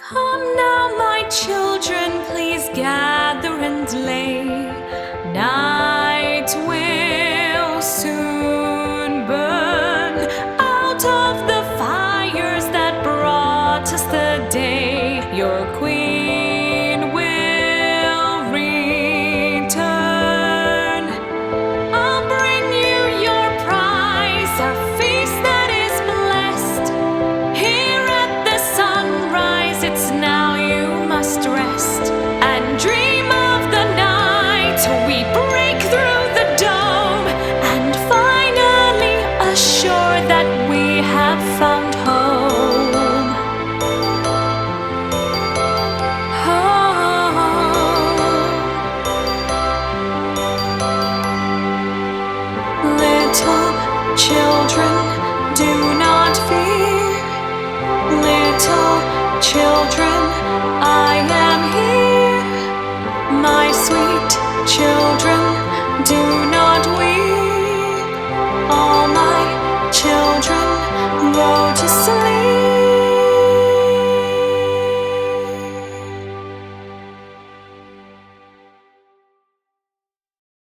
Come now, my children, please gather and lay. Night will soon burn out of the fires that brought us the day. Your queen will return. I'll bring you your prize, a feast that is blessed. Here at the sunrise, it's now you must rest and dream of the night we break through the dome and finally assure that we have found home. Little children, do not fear. Little children, I am here. My sweet children, do not weep. All my children go to sleep.